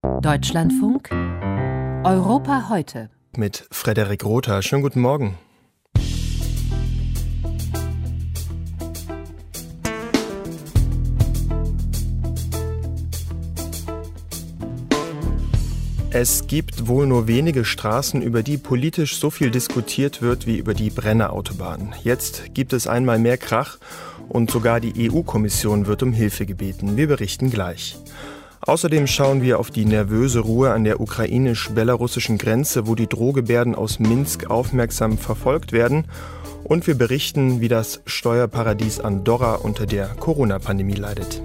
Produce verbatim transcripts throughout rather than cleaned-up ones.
Deutschlandfunk Europa heute. Mit Frederik Rother. Schönen guten Morgen. Es gibt wohl nur wenige Straßen, über die politisch so viel diskutiert wird wie über die Brenner Autobahn. Jetzt gibt es einmal mehr Krach und sogar die E U-Kommission wird um Hilfe gebeten. Wir berichten gleich. Außerdem schauen wir auf die nervöse Ruhe an der ukrainisch-belarussischen Grenze, wo die Drohgebärden aus Minsk aufmerksam verfolgt werden. Und wir berichten, wie das Steuerparadies Andorra unter der Corona-Pandemie leidet.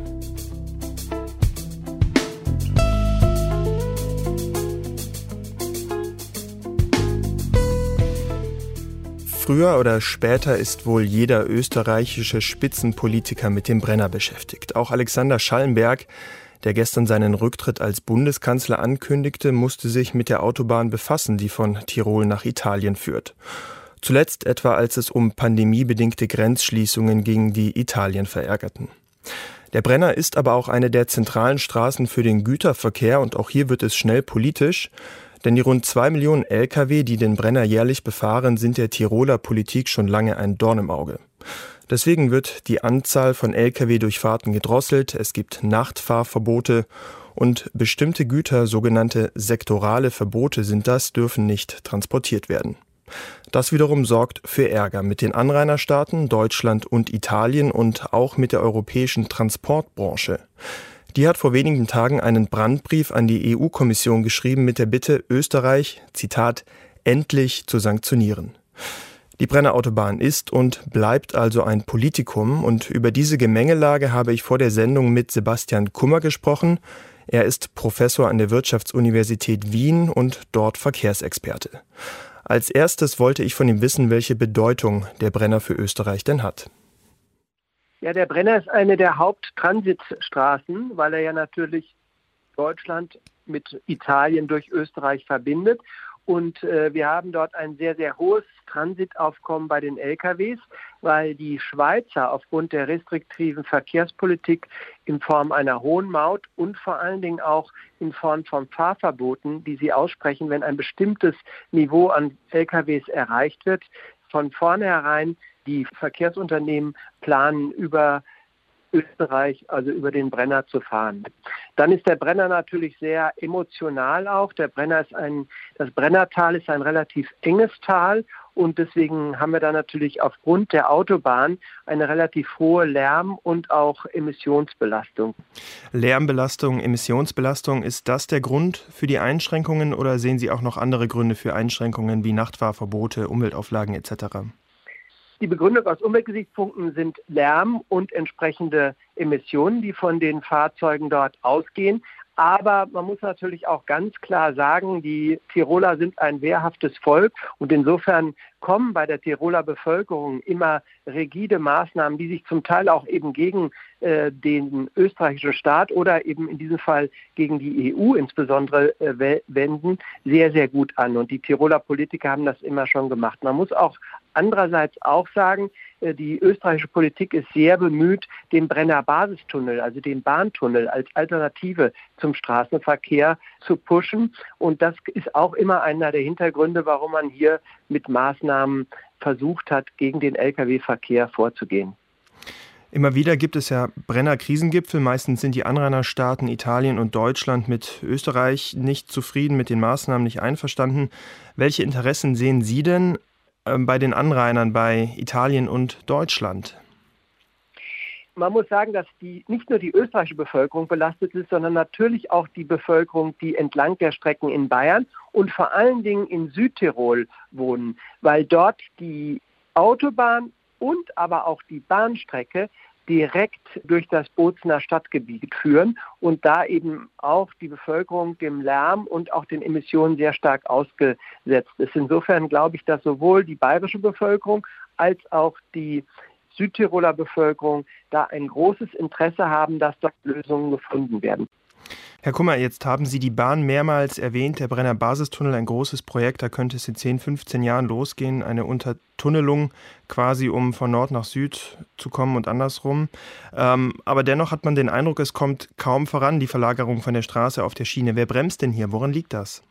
Früher oder später ist wohl jeder österreichische Spitzenpolitiker mit dem Brenner beschäftigt. Auch Alexander Schallenberg, der gestern seinen Rücktritt als Bundeskanzler ankündigte, musste sich mit der Autobahn befassen, die von Tirol nach Italien führt. Zuletzt etwa, als es um pandemiebedingte Grenzschließungen ging, die Italien verärgerten. Der Brenner ist aber auch eine der zentralen Straßen für den Güterverkehr und auch hier wird es schnell politisch. Denn die rund zwei Millionen L K W, die den Brenner jährlich befahren, sind der Tiroler Politik schon lange ein Dorn im Auge. Deswegen wird die Anzahl von L K W-Durchfahrten gedrosselt, es gibt Nachtfahrverbote und bestimmte Güter, sogenannte sektorale Verbote sind das, dürfen nicht transportiert werden. Das wiederum sorgt für Ärger mit den Anrainerstaaten, Deutschland und Italien und auch mit der europäischen Transportbranche. Die hat vor wenigen Tagen einen Brandbrief an die E U-Kommission geschrieben mit der Bitte, Österreich, Zitat, endlich zu sanktionieren. Die Brenner Autobahn ist und bleibt also ein Politikum und über diese Gemengelage habe ich vor der Sendung mit Sebastian Kummer gesprochen. Er ist Professor an der Wirtschaftsuniversität Wien und dort Verkehrsexperte. Als erstes wollte ich von ihm wissen, welche Bedeutung der Brenner für Österreich denn hat. Ja, der Brenner ist eine der Haupttransitstraßen, weil er ja natürlich Deutschland mit Italien durch Österreich verbindet. Und äh, wir haben dort ein sehr, sehr hohes Transitaufkommen bei den L K Ws, weil die Schweizer aufgrund der restriktiven Verkehrspolitik in Form einer hohen Maut und vor allen Dingen auch in Form von Fahrverboten, die sie aussprechen, wenn ein bestimmtes Niveau an L K Ws erreicht wird, von vornherein die Verkehrsunternehmen planen, über Österreich, also über den Brenner zu fahren. Dann ist der Brenner natürlich sehr emotional auch. Der Brenner ist ein, das Brennertal ist ein relativ enges Tal und deswegen haben wir da natürlich aufgrund der Autobahn eine relativ hohe Lärm- und auch Emissionsbelastung. Lärmbelastung, Emissionsbelastung, ist das der Grund für die Einschränkungen oder sehen Sie auch noch andere Gründe für Einschränkungen wie Nachtfahrverbote, Umweltauflagen et cetera? Die Begründung aus Umweltgesichtspunkten sind Lärm und entsprechende Emissionen, die von den Fahrzeugen dort ausgehen. Aber man muss natürlich auch ganz klar sagen, die Tiroler sind ein wehrhaftes Volk und insofern kommen bei der Tiroler Bevölkerung immer rigide Maßnahmen, die sich zum Teil auch eben gegen äh, den österreichischen Staat oder eben in diesem Fall gegen die E U insbesondere äh, wenden, sehr, sehr gut an. Und die Tiroler Politiker haben das immer schon gemacht. Man muss auch andererseits auch sagen, die österreichische Politik ist sehr bemüht, den Brenner Basistunnel, also den Bahntunnel als Alternative zum Straßenverkehr zu pushen. Und das ist auch immer einer der Hintergründe, warum man hier mit Maßnahmen versucht hat, gegen den L K W-Verkehr vorzugehen. Immer wieder gibt es ja Brenner-Krisengipfel. Meistens sind die Anrainerstaaten Italien und Deutschland mit Österreich nicht zufrieden, mit den Maßnahmen nicht einverstanden. Welche Interessen sehen Sie denn bei den Anrainern bei Italien und Deutschland? Man muss sagen, dass die nicht nur die österreichische Bevölkerung belastet ist, sondern natürlich auch die Bevölkerung, die entlang der Strecken in Bayern und vor allen Dingen in Südtirol wohnen, weil dort die Autobahn und aber auch die Bahnstrecke direkt durch das Bozener Stadtgebiet führen und da eben auch die Bevölkerung dem Lärm und auch den Emissionen sehr stark ausgesetzt ist. Insofern glaube ich, dass sowohl die bayerische Bevölkerung als auch die Südtiroler Bevölkerung da ein großes Interesse haben, dass dort Lösungen gefunden werden. Herr Kummer, jetzt haben Sie die Bahn mehrmals erwähnt. Der Brenner Basistunnel, ein großes Projekt, da könnte es in zehn, fünfzehn Jahren losgehen. Eine Untertunnelung quasi, um von Nord nach Süd zu kommen und andersrum. Ähm, aber dennoch hat man den Eindruck, es kommt kaum voran, die Verlagerung von der Straße auf der Schiene. Wer bremst denn hier? Woran liegt das?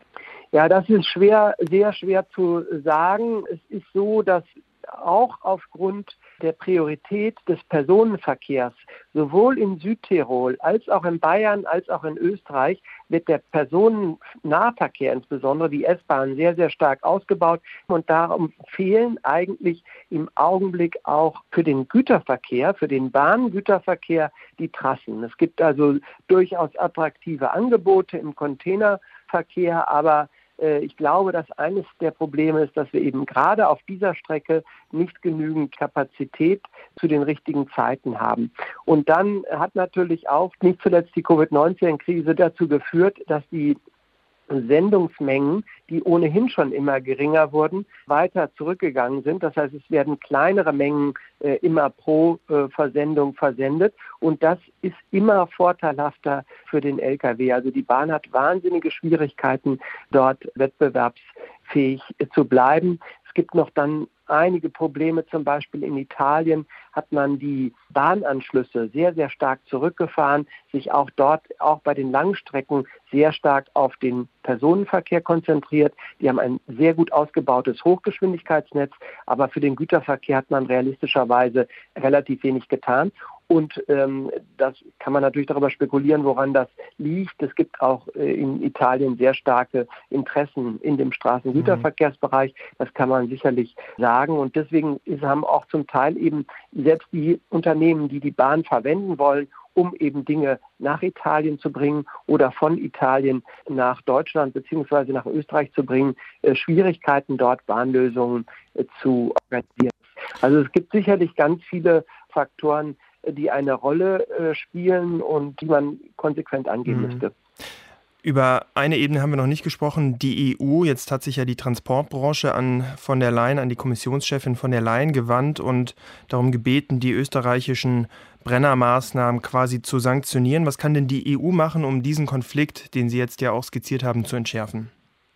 Ja, das ist schwer, sehr schwer zu sagen. Es ist so, dass auch aufgrund der Priorität des Personenverkehrs sowohl in Südtirol als auch in Bayern als auch in Österreich wird der Personennahverkehr, insbesondere die S-Bahn, sehr, sehr stark ausgebaut. Und darum fehlen eigentlich im Augenblick auch für den Güterverkehr, für den Bahngüterverkehr die Trassen. Es gibt also durchaus attraktive Angebote im Containerverkehr, aber ich glaube, dass eines der Probleme ist, dass wir eben gerade auf dieser Strecke nicht genügend Kapazität zu den richtigen Zeiten haben. Und dann hat natürlich auch nicht zuletzt die Covid neunzehn Krise dazu geführt, dass die Sendungsmengen, die ohnehin schon immer geringer wurden, weiter zurückgegangen sind. Das heißt, es werden kleinere Mengen äh, immer pro äh, Versendung versendet und das ist immer vorteilhafter für den L K W. Also die Bahn hat wahnsinnige Schwierigkeiten, dort wettbewerbsfähig äh, zu bleiben. Es gibt noch dann einige Probleme, zum Beispiel in Italien hat man die Bahnanschlüsse sehr, sehr stark zurückgefahren, sich auch dort, auch bei den Langstrecken, sehr stark auf den Personenverkehr konzentriert. Die haben ein sehr gut ausgebautes Hochgeschwindigkeitsnetz, aber für den Güterverkehr hat man realistischerweise relativ wenig getan. Und ähm, das kann man natürlich darüber spekulieren, woran das liegt. Es gibt auch äh, in Italien sehr starke Interessen in dem Straßengüterverkehrsbereich. Das kann man sicherlich sagen. Und deswegen ist, haben auch zum Teil eben selbst die Unternehmen, die die Bahn verwenden wollen, um eben Dinge nach Italien zu bringen oder von Italien nach Deutschland bzw. nach Österreich zu bringen, äh, Schwierigkeiten dort Bahnlösungen äh, zu organisieren. Also es gibt sicherlich ganz viele Faktoren, die eine Rolle äh, spielen und die man konsequent angehen mhm. müsste. Über eine Ebene haben wir noch nicht gesprochen, die E U. Jetzt hat sich ja die Transportbranche an von der Leyen, an die Kommissionschefin von der Leyen gewandt und darum gebeten, die österreichischen Brennermaßnahmen quasi zu sanktionieren. Was kann denn die E U machen, um diesen Konflikt, den Sie jetzt ja auch skizziert haben, zu entschärfen?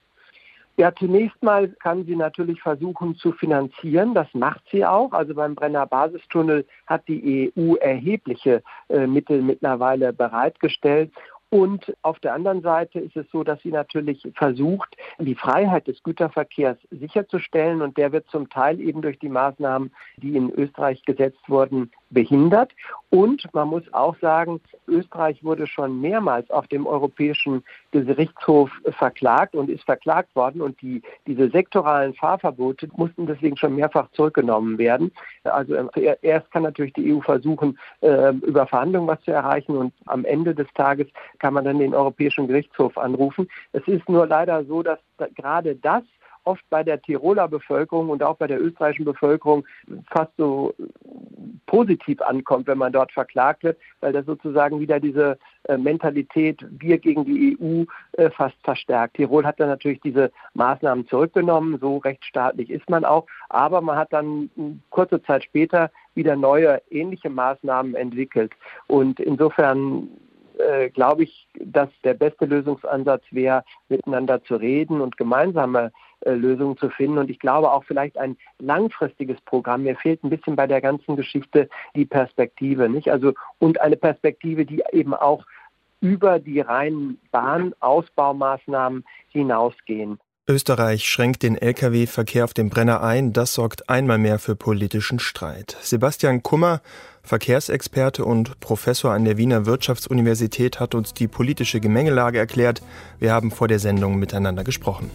Ja, zunächst mal kann sie natürlich versuchen zu finanzieren. Das macht sie auch. Also beim Brenner Basistunnel hat die E U erhebliche äh, Mittel mittlerweile bereitgestellt. Und auf der anderen Seite ist es so, dass sie natürlich versucht, die Freiheit des Güterverkehrs sicherzustellen. Und der wird zum Teil eben durch die Maßnahmen, die in Österreich gesetzt wurden, behindert. Und man muss auch sagen, Österreich wurde schon mehrmals auf dem Europäischen Gerichtshof verklagt und ist verklagt worden. Und die, diese sektoralen Fahrverbote mussten deswegen schon mehrfach zurückgenommen werden. Also erst kann natürlich die E U versuchen, über Verhandlungen was zu erreichen. Und am Ende des Tages kann man dann den Europäischen Gerichtshof anrufen. Es ist nur leider so, dass gerade das oft bei der Tiroler Bevölkerung und auch bei der österreichischen Bevölkerung fast so positiv ankommt, wenn man dort verklagt wird, weil das sozusagen wieder diese äh, Mentalität, wir gegen die E U, äh, fast verstärkt. Tirol hat dann natürlich diese Maßnahmen zurückgenommen, so rechtsstaatlich ist man auch, aber man hat dann kurze Zeit später wieder neue, ähnliche Maßnahmen entwickelt. Und insofern Äh, glaube ich, dass der beste Lösungsansatz wäre, miteinander zu reden und gemeinsame äh, Lösungen zu finden. Und ich glaube auch vielleicht ein langfristiges Programm. Mir fehlt ein bisschen bei der ganzen Geschichte die Perspektive, nicht? Also, und eine Perspektive, die eben auch über die reinen Bahnausbaumaßnahmen hinausgehen. Österreich schränkt den L K W-Verkehr auf dem Brenner ein. Das sorgt einmal mehr für politischen Streit. Sebastian Kummer, Verkehrsexperte und Professor an der Wiener Wirtschaftsuniversität, hat uns die politische Gemengelage erklärt. Wir haben vor der Sendung miteinander gesprochen.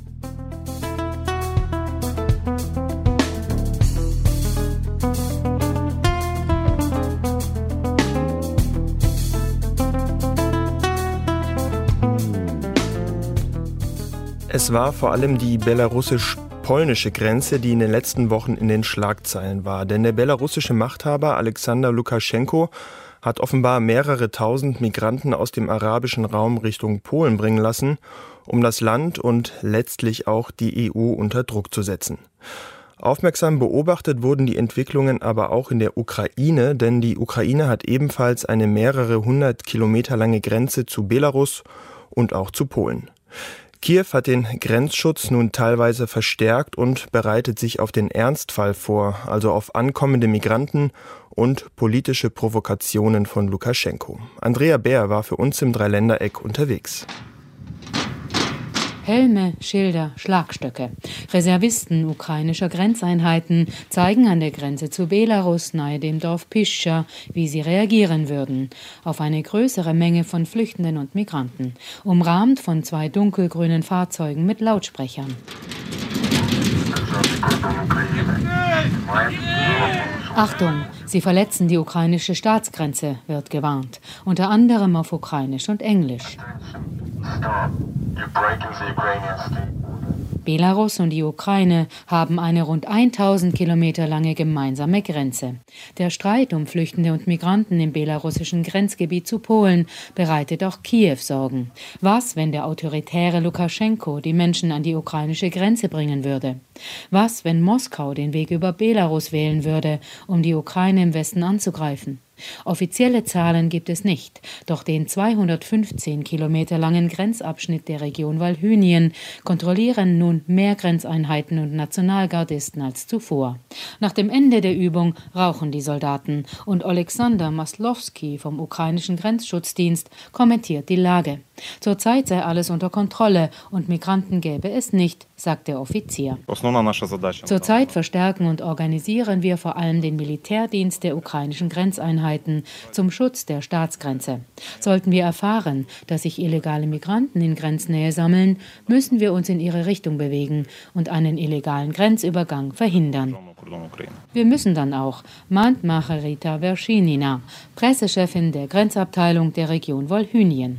Es war vor allem die belarussisch-polnische Grenze, die in den letzten Wochen in den Schlagzeilen war. Denn der belarussische Machthaber Alexander Lukaschenko hat offenbar mehrere tausend Migranten aus dem arabischen Raum Richtung Polen bringen lassen, um das Land und letztlich auch die E U unter Druck zu setzen. Aufmerksam beobachtet wurden die Entwicklungen aber auch in der Ukraine, denn die Ukraine hat ebenfalls eine mehrere hundert Kilometer lange Grenze zu Belarus und auch zu Polen. Kiew hat den Grenzschutz nun teilweise verstärkt und bereitet sich auf den Ernstfall vor, also auf ankommende Migranten und politische Provokationen von Lukaschenko. Andrea Bär war für uns im Dreiländereck unterwegs. Helme, Schilder, Schlagstöcke. Reservisten ukrainischer Grenzeinheiten zeigen an der Grenze zu Belarus nahe dem Dorf Pischa, wie sie reagieren würden, auf eine größere Menge von Flüchtenden und Migranten, umrahmt von zwei dunkelgrünen Fahrzeugen mit Lautsprechern. Achtung, sie verletzen die ukrainische Staatsgrenze, wird gewarnt, unter anderem auf Ukrainisch und Englisch. Belarus und die Ukraine haben eine rund tausend Kilometer lange gemeinsame Grenze. Der Streit um Flüchtende und Migranten im belarussischen Grenzgebiet zu Polen bereitet auch Kiew Sorgen. Was, wenn der autoritäre Lukaschenko die Menschen an die ukrainische Grenze bringen würde? Was, wenn Moskau den Weg über Belarus wählen würde, um die Ukraine im Westen anzugreifen? Offizielle Zahlen gibt es nicht, doch den zweihundertfünfzehn Kilometer langen Grenzabschnitt der Region Walhynien kontrollieren nun mehr Grenzeinheiten und Nationalgardisten als zuvor. Nach dem Ende der Übung rauchen die Soldaten und Oleksandr Maslowski vom ukrainischen Grenzschutzdienst kommentiert die Lage. Zurzeit sei alles unter Kontrolle und Migranten gäbe es nicht, sagt der Offizier. Zurzeit verstärken und organisieren wir vor allem den Militärdienst der ukrainischen Grenzeinheiten zum Schutz der Staatsgrenze. Sollten wir erfahren, dass sich illegale Migranten in Grenznähe sammeln, müssen wir uns in ihre Richtung bewegen und einen illegalen Grenzübergang verhindern. Wir müssen dann auch, mahnt Margarita Verchinina, Pressechefin der Grenzabteilung der Region Walhynien.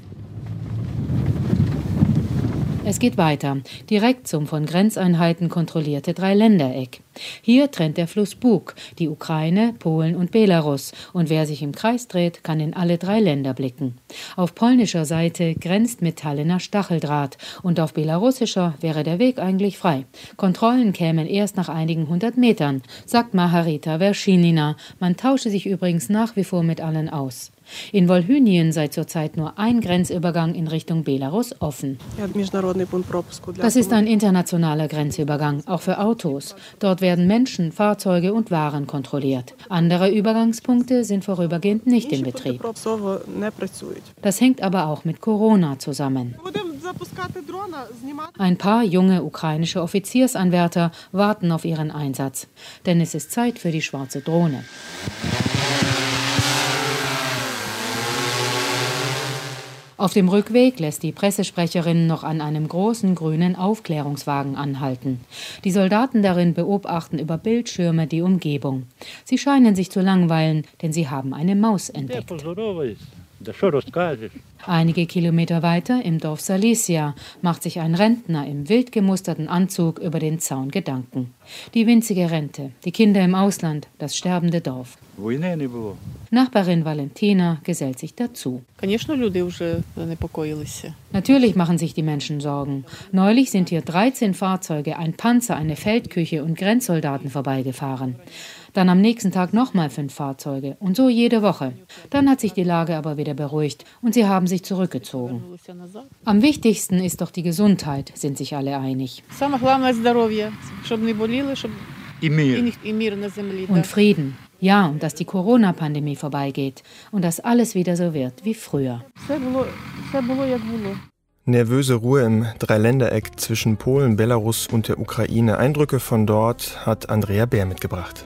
Es geht weiter, direkt zum von Grenzeinheiten kontrollierte Dreiländereck. Hier trennt der Fluss Bug die Ukraine, Polen und Belarus. Und wer sich im Kreis dreht, kann in alle drei Länder blicken. Auf polnischer Seite grenzt metallener Stacheldraht und auf belarussischer wäre der Weg eigentlich frei. Kontrollen kämen erst nach einigen hundert Metern, sagt Margarita Verchinina. Man tausche sich übrigens nach wie vor mit allen aus. In Walhynien sei zurzeit nur ein Grenzübergang in Richtung Belarus offen. Das ist ein internationaler Grenzübergang, auch für Autos. Dort werden Menschen, Fahrzeuge und Waren kontrolliert. Andere Übergangspunkte sind vorübergehend nicht in Betrieb. Das hängt aber auch mit Corona zusammen. Ein paar junge ukrainische Offiziersanwärter warten auf ihren Einsatz. Denn es ist Zeit für die schwarze Drohne. Auf dem Rückweg lässt die Pressesprecherin noch an einem großen grünen Aufklärungswagen anhalten. Die Soldaten darin beobachten über Bildschirme die Umgebung. Sie scheinen sich zu langweilen, denn sie haben eine Maus entdeckt. Einige Kilometer weiter im Dorf Salicia macht sich ein Rentner im wild gemusterten Anzug über den Zaun Gedanken. Die winzige Rente, die Kinder im Ausland, das sterbende Dorf. Nachbarin Valentina gesellt sich dazu. Natürlich machen sich die Menschen Sorgen. Neulich sind hier dreizehn Fahrzeuge, ein Panzer, eine Feldküche und Grenzsoldaten vorbeigefahren. Dann am nächsten Tag nochmal fünf Fahrzeuge und so jede Woche. Dann hat sich die Lage aber wieder beruhigt und sie haben sich zurückgezogen. Am wichtigsten ist doch die Gesundheit, sind sich alle einig. Und Frieden. Ja, und dass die Corona-Pandemie vorbeigeht und dass alles wieder so wird wie früher. Nervöse Ruhe im Dreiländereck zwischen Polen, Belarus und der Ukraine. Eindrücke von dort hat Andrea Bär mitgebracht.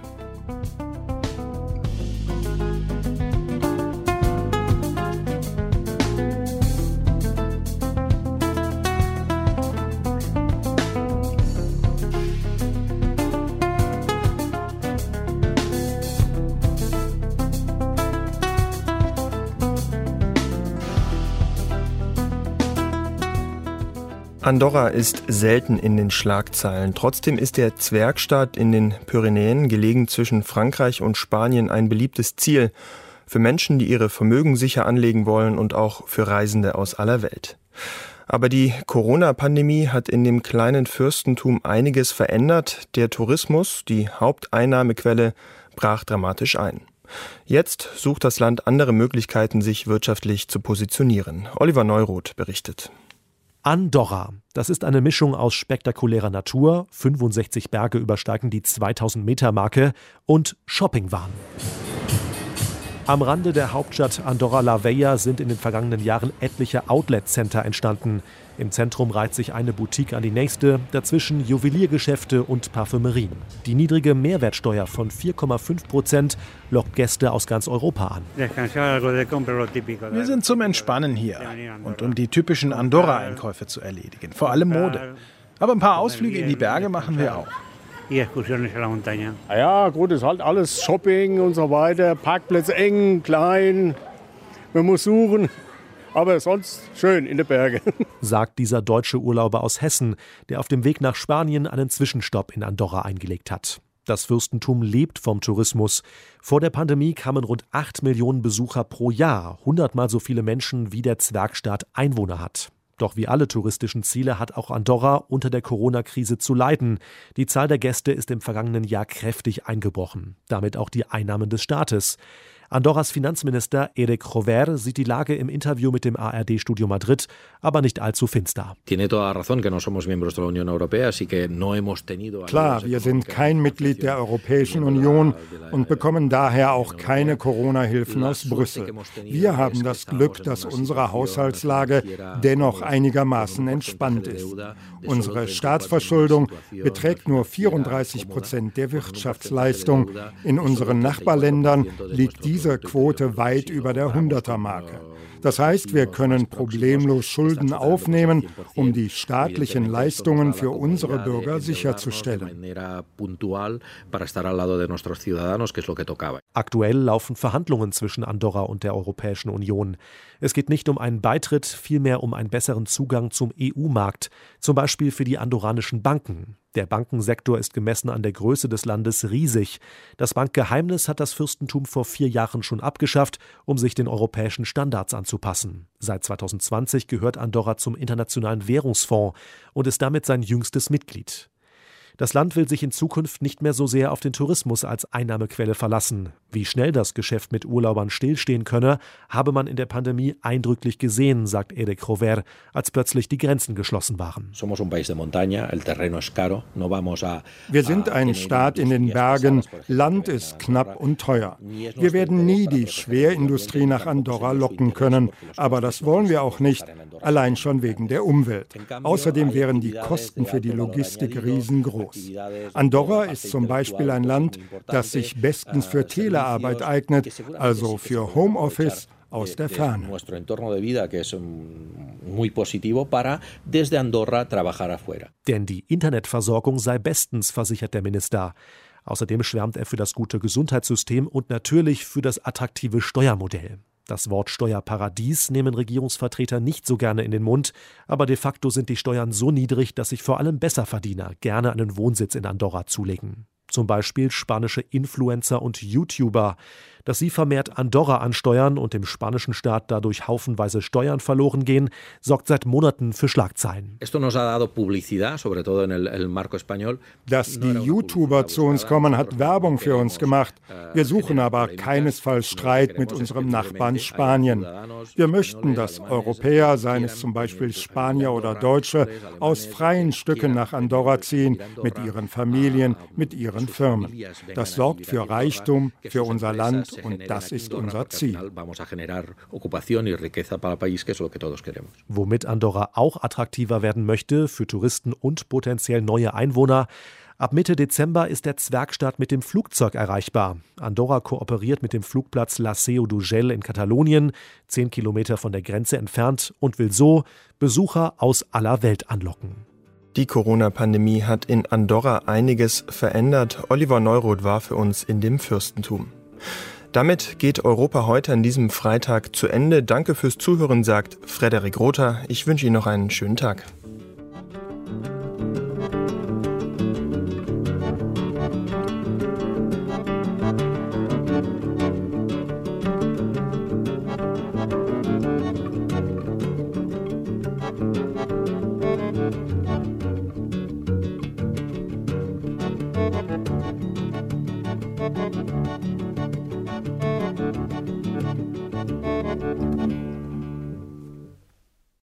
Andorra ist selten in den Schlagzeilen. Trotzdem ist der Zwergstaat in den Pyrenäen, gelegen zwischen Frankreich und Spanien, ein beliebtes Ziel für Menschen, die ihre Vermögen sicher anlegen wollen und auch für Reisende aus aller Welt. Aber die Corona-Pandemie hat in dem kleinen Fürstentum einiges verändert. Der Tourismus, die Haupteinnahmequelle, brach dramatisch ein. Jetzt sucht das Land andere Möglichkeiten, sich wirtschaftlich zu positionieren. Oliver Neuroth berichtet. Andorra. Das ist eine Mischung aus spektakulärer Natur, fünfundsechzig Berge übersteigen die zweitausend-Meter-Marke und Shoppingwahn. Am Rande der Hauptstadt Andorra la Vella sind in den vergangenen Jahren etliche Outlet-Center entstanden. Im Zentrum reiht sich eine Boutique an die nächste, dazwischen Juweliergeschäfte und Parfümerien. Die niedrige Mehrwertsteuer von vier Komma fünf Prozent lockt Gäste aus ganz Europa an. Wir sind zum Entspannen hier und um die typischen Andorra-Einkäufe zu erledigen, vor allem Mode. Aber ein paar Ausflüge in die Berge machen wir auch. Ja, gut, ist halt alles Shopping und so weiter. Parkplätze eng, klein. Man muss suchen. Aber sonst schön in den Bergen. Sagt dieser deutsche Urlauber aus Hessen, der auf dem Weg nach Spanien einen Zwischenstopp in Andorra eingelegt hat. Das Fürstentum lebt vom Tourismus. Vor der Pandemie kamen rund acht Millionen Besucher pro Jahr, hundertmal so viele Menschen, wie der Zwergstaat Einwohner hat. Doch wie alle touristischen Ziele hat auch Andorra unter der Corona-Krise zu leiden. Die Zahl der Gäste ist im vergangenen Jahr kräftig eingebrochen. Damit auch die Einnahmen des Staates. Andorras Finanzminister Eric Jover sieht die Lage im Interview mit dem A R D-Studio Madrid aber nicht allzu finster. Klar, wir sind kein Mitglied der Europäischen Union und bekommen daher auch keine Corona-Hilfen aus Brüssel. Wir haben das Glück, dass unsere Haushaltslage dennoch einigermaßen entspannt ist. Unsere Staatsverschuldung beträgt nur vierunddreißig Prozent der Wirtschaftsleistung. In unseren Nachbarländern liegt die Diese Quote weit über der hunderter-Marke. Das heißt, wir können problemlos Schulden aufnehmen, um die staatlichen Leistungen für unsere Bürger sicherzustellen. Aktuell laufen Verhandlungen zwischen Andorra und der Europäischen Union. Es geht nicht um einen Beitritt, vielmehr um einen besseren Zugang zum E U-Markt, zum Beispiel für die andorranischen Banken. Der Bankensektor ist gemessen an der Größe des Landes riesig. Das Bankgeheimnis hat das Fürstentum vor vier Jahren schon abgeschafft, um sich den europäischen Standards anzupassen. Seit zweitausendzwanzig gehört Andorra zum Internationalen Währungsfonds und ist damit sein jüngstes Mitglied. Das Land will sich in Zukunft nicht mehr so sehr auf den Tourismus als Einnahmequelle verlassen. Wie schnell das Geschäft mit Urlaubern stillstehen könne, habe man in der Pandemie eindrücklich gesehen, sagt Eric Jover, als plötzlich die Grenzen geschlossen waren. Wir sind ein Staat in den Bergen, Land ist knapp und teuer. Wir werden nie die Schwerindustrie nach Andorra locken können, aber das wollen wir auch nicht, allein schon wegen der Umwelt. Außerdem wären die Kosten für die Logistik riesengroß. Andorra ist zum Beispiel ein Land, das sich bestens für Telearbeit eignet, also für Homeoffice aus der Ferne. Denn die Internetversorgung sei bestens, versichert der Minister. Außerdem schwärmt er für das gute Gesundheitssystem und natürlich für das attraktive Steuermodell. Das Wort Steuerparadies nehmen Regierungsvertreter nicht so gerne in den Mund, aber de facto sind die Steuern so niedrig, dass sich vor allem Besserverdiener gerne einen Wohnsitz in Andorra zulegen. Zum Beispiel spanische Influencer und YouTuber. Dass sie vermehrt Andorra ansteuern und dem spanischen Staat dadurch haufenweise Steuern verloren gehen, sorgt seit Monaten für Schlagzeilen. Dass die YouTuber zu uns kommen, hat Werbung für uns gemacht. Wir suchen aber keinesfalls Streit mit unserem Nachbarn Spanien. Wir möchten, dass Europäer, seien es zum Beispiel Spanier oder Deutsche, aus freien Stücken nach Andorra ziehen, mit ihren Familien, mit ihren Firmen. Das sorgt für Reichtum, für unser Land. Und das ist unser Ziel. Womit Andorra auch attraktiver werden möchte für Touristen und potenziell neue Einwohner. Ab Mitte Dezember ist der Zwergstaat mit dem Flugzeug erreichbar. Andorra kooperiert mit dem Flugplatz La Seu d'Urgell in Katalonien, zehn Kilometer von der Grenze entfernt, und will so Besucher aus aller Welt anlocken. Die Corona-Pandemie hat in Andorra einiges verändert. Oliver Neuroth war für uns in dem Fürstentum. Damit geht Europa heute an diesem Freitag zu Ende. Danke fürs Zuhören, sagt Frederik Rother. Ich wünsche Ihnen noch einen schönen Tag.